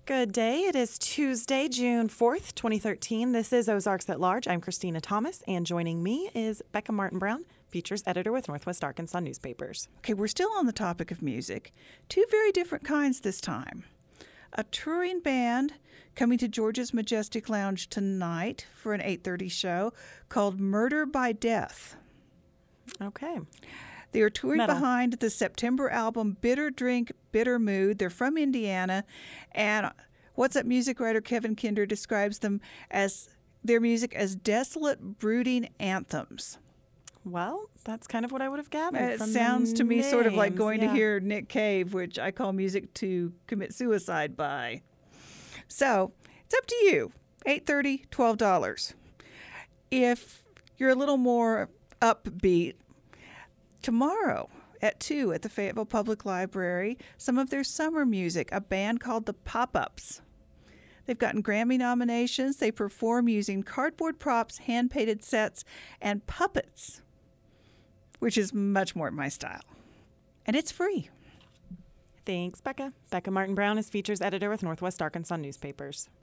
Good day. It is Tuesday, June 4th, 2013. This is Ozarks at Large. I'm Christina Thomas, and joining me is Becca Martin Brown, features editor with Northwest Arkansas Newspapers. Okay, we're still on the topic of music. Two very different kinds this time. A touring band coming to Georgia's Majestic Lounge tonight for an 8:30 show called Murder by Death. Okay. They are touring Metal. behind the September album Bitter Drink, Bitter Mood. They're from Indiana, and What's Up music writer Kevin Kinder describes them as their music as desolate, brooding anthems. Well, that's kind of what I would have gathered. It from sounds the to me sort of like names, going yeah. to hear Nick Cave, which I call music to commit suicide by. So it's up to you. $8.30, $12. If you're a little more upbeat, tomorrow at 2 at the Fayetteville Public Library, some of their summer music, a band called the Pop-Ups. They've gotten Grammy nominations. They perform using cardboard props, hand-painted sets, and puppets, which is much more my style. And it's free. Thanks, Becca. Becca Martin Brown is features editor with Northwest Arkansas Newspapers.